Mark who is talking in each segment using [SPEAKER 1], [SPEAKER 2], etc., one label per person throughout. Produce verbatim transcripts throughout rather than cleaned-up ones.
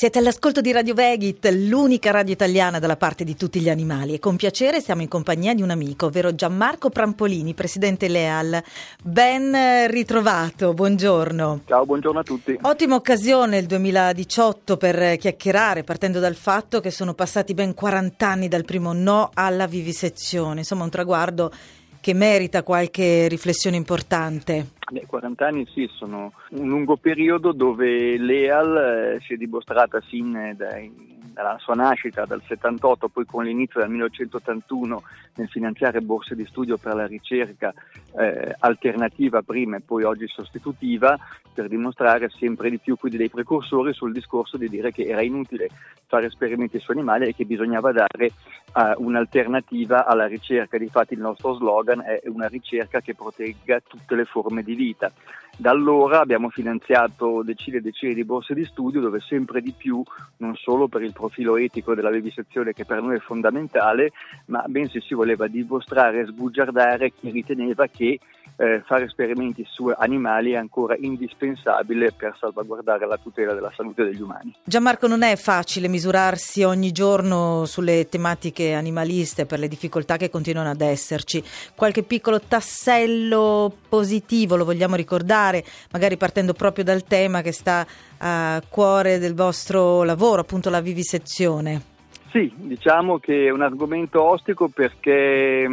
[SPEAKER 1] Siete all'ascolto di Radio Vegit, l'unica radio italiana dalla parte di tutti gli animali, e con piacere siamo in compagnia di un amico, ovvero Gianmarco Prampolini, presidente Leal. Ben ritrovato, buongiorno.
[SPEAKER 2] Ciao, buongiorno a tutti.
[SPEAKER 1] Ottima occasione il duemiladiciotto per chiacchierare, partendo dal fatto che sono passati ben quaranta anni dal primo no alla vivisezione, insomma un traguardo che merita qualche riflessione importante.
[SPEAKER 2] Beh, quaranta anni sì, sono un lungo periodo dove Leal eh, si è dimostrata sin dai, dalla sua nascita, dal settantotto, poi con l'inizio del millenovecentottantuno nel finanziare borse di studio per la ricerca eh, alternativa prima e poi oggi sostitutiva, per dimostrare sempre di più, quindi dei precursori sul discorso di dire che era inutile fare esperimenti su animali e che bisognava dare uh, un'alternativa alla ricerca. Difatti il nostro slogan è una ricerca che protegga tutte le forme di vita. Da allora abbiamo finanziato decine e decine di borse di studio dove sempre di più, non solo per il profilo etico della vivisezione che per noi è fondamentale, ma bensì si voleva dimostrare e sbugiardare chi riteneva che eh, fare esperimenti su animali è ancora indispensabile per salvaguardare la tutela della salute degli umani.
[SPEAKER 1] Gianmarco, non è facile misurarsi ogni giorno sulle tematiche animaliste per le difficoltà che continuano ad esserci. Qualche piccolo tassello positivo lo vogliamo ricordare, magari partendo proprio dal tema che sta a cuore del vostro lavoro, appunto la vivisezione.
[SPEAKER 2] Sì, diciamo che è un argomento ostico perché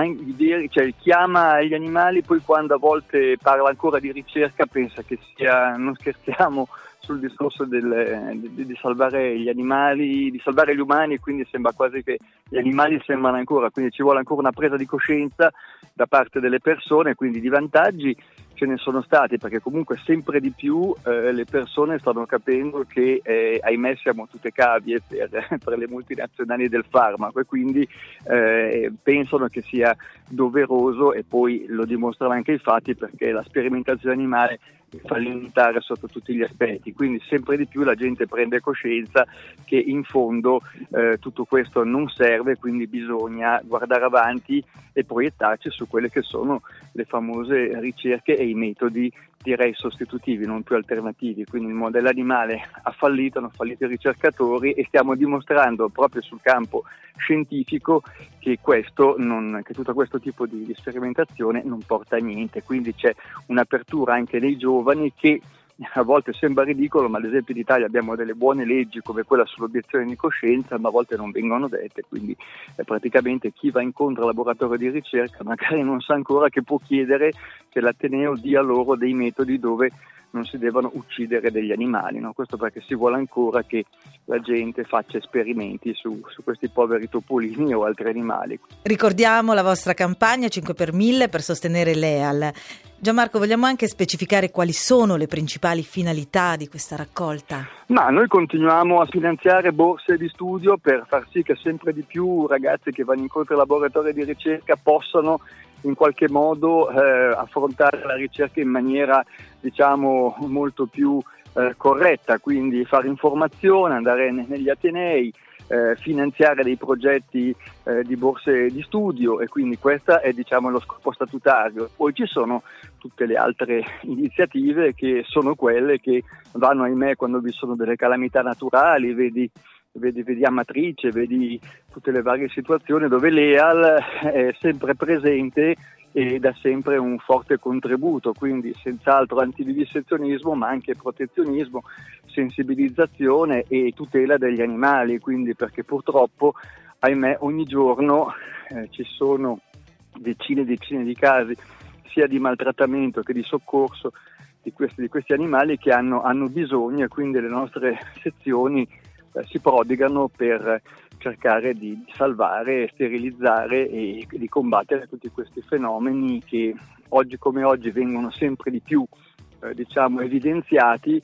[SPEAKER 2] cioè, chiama gli animali, poi quando a volte parla ancora di ricerca pensa che sia, non scherziamo, sul discorso del, di, di salvare gli animali, di salvare gli umani, quindi sembra quasi che gli animali sembrano ancora, quindi ci vuole ancora una presa di coscienza da parte delle persone, quindi di vantaggi ce ne sono stati, perché comunque sempre di più eh, le persone stanno capendo che eh, ahimè siamo tutte cavie per, per le multinazionali del farmaco e quindi eh, pensano che sia doveroso, e poi lo dimostrano anche i fatti, perché la sperimentazione animale fa limitare sotto tutti gli aspetti, quindi sempre di più la gente prende coscienza che in fondo eh, tutto questo non serve, quindi bisogna guardare avanti e proiettarci su quelle che sono le famose ricerche e i metodi, direi, sostitutivi, non più alternativi. Quindi il modello animale ha fallito, hanno fallito i ricercatori e stiamo dimostrando proprio sul campo scientifico che questo non, che tutto questo tipo di, di sperimentazione non porta a niente. Quindi c'è un'apertura anche nei giovani che a volte sembra ridicolo, ma ad esempio in Italia abbiamo delle buone leggi come quella sull'obiezione di coscienza, ma a volte non vengono dette, quindi eh, praticamente chi va incontro al laboratorio di ricerca magari non sa ancora che può chiedere che l'Ateneo dia loro dei metodi dove non si devono uccidere degli animali, no? Questo perché si vuole ancora che la gente faccia esperimenti su, su questi poveri topolini o altri animali.
[SPEAKER 1] Ricordiamo la vostra campagna cinque per mille per sostenere Leal. Gianmarco, vogliamo anche specificare quali sono le principali finalità di questa raccolta?
[SPEAKER 2] Ma noi continuiamo a finanziare borse di studio per far sì che sempre di più ragazzi che vanno incontro ai laboratori di ricerca possano in qualche modo eh, affrontare la ricerca in maniera, diciamo, molto più eh, corretta, quindi fare informazione, andare ne- negli atenei, eh, finanziare dei progetti eh, di borse di studio, e quindi questo è, diciamo, lo scopo statutario. Poi ci sono tutte le altre iniziative che sono quelle che vanno, ahimè, quando vi sono delle calamità naturali, vedi Vedi, vedi Amatrice, vedi tutte le varie situazioni dove Leal è sempre presente e dà sempre un forte contributo, quindi senz'altro antivivisezionismo, ma anche protezionismo, sensibilizzazione e tutela degli animali, quindi perché purtroppo, ahimè, ogni giorno eh, ci sono decine e decine di casi sia di maltrattamento che di soccorso di questi, di questi animali che hanno, hanno bisogno, e quindi le nostre sezioni si prodigano per cercare di salvare, sterilizzare e di combattere tutti questi fenomeni che oggi come oggi vengono sempre di più eh, diciamo evidenziati,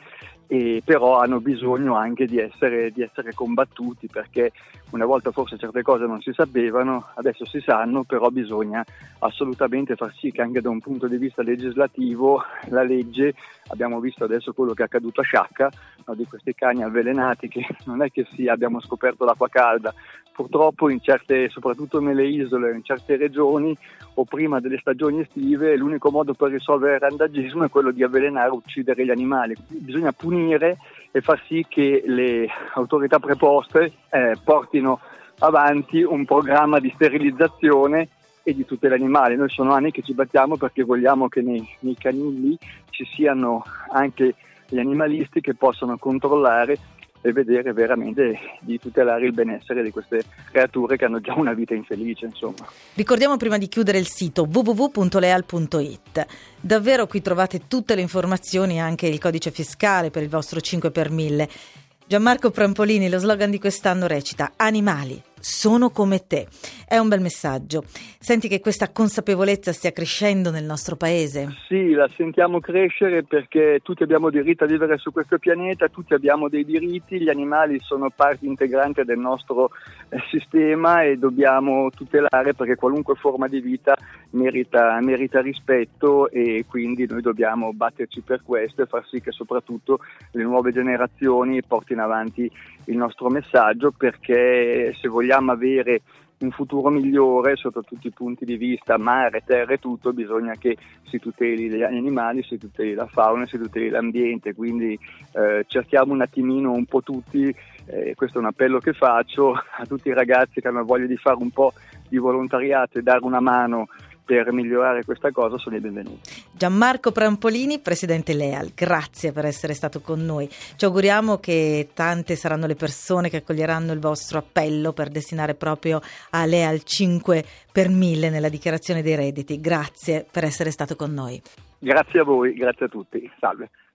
[SPEAKER 2] e però hanno bisogno anche di essere, di essere combattuti, perché una volta forse certe cose non si sapevano, adesso si sanno, però bisogna assolutamente far sì che anche da un punto di vista legislativo la legge abbiamo visto adesso quello che è accaduto a Sciacca, no, di questi cani avvelenati che non è che sì, abbiamo scoperto l'acqua calda, purtroppo in certe, soprattutto nelle isole, in certe regioni o prima delle stagioni estive, l'unico modo per risolvere il randagismo è quello di avvelenare o uccidere gli animali. Bisogna punire e far sì che le autorità preposte eh, portino avanti un programma di sterilizzazione e di tutela animale. Noi sono anni che ci battiamo perché vogliamo che nei, nei canili ci siano anche gli animalisti che possano controllare e vedere veramente di tutelare il benessere di queste creature che hanno già una vita infelice, insomma.
[SPEAKER 1] Ricordiamo prima di chiudere il sito w w w punto leal punto i t. Davvero qui trovate tutte le informazioni e anche il codice fiscale per il vostro cinque per mille. Gianmarco Prampolini, lo slogan di quest'anno recita: animali sono come te. È un bel messaggio. Senti che questa consapevolezza stia crescendo nel nostro paese?
[SPEAKER 2] Sì, la sentiamo crescere perché tutti abbiamo diritto a vivere su questo pianeta, tutti abbiamo dei diritti, gli animali sono parte integrante del nostro eh, sistema e dobbiamo tutelare, perché qualunque forma di vita merita, merita rispetto, e quindi noi dobbiamo batterci per questo e far sì che soprattutto le nuove generazioni portino avanti il nostro messaggio, perché se vogliamo avere un futuro migliore sotto tutti i punti di vista, mare, terra e tutto, bisogna che si tuteli gli animali, si tuteli la fauna, si tuteli l'ambiente, quindi eh, cerchiamo un attimino un po' tutti, eh, questo è un appello che faccio a tutti i ragazzi che hanno voglia di fare un po' di volontariato e dare una mano per migliorare questa cosa, sono i benvenuti.
[SPEAKER 1] Gianmarco Prampolini, presidente Leal, grazie per essere stato con noi. Ci auguriamo che tante saranno le persone che accoglieranno il vostro appello per destinare proprio a Leal cinque per mille nella dichiarazione dei redditi. Grazie per essere stato con noi.
[SPEAKER 2] Grazie a voi, grazie a tutti. Salve.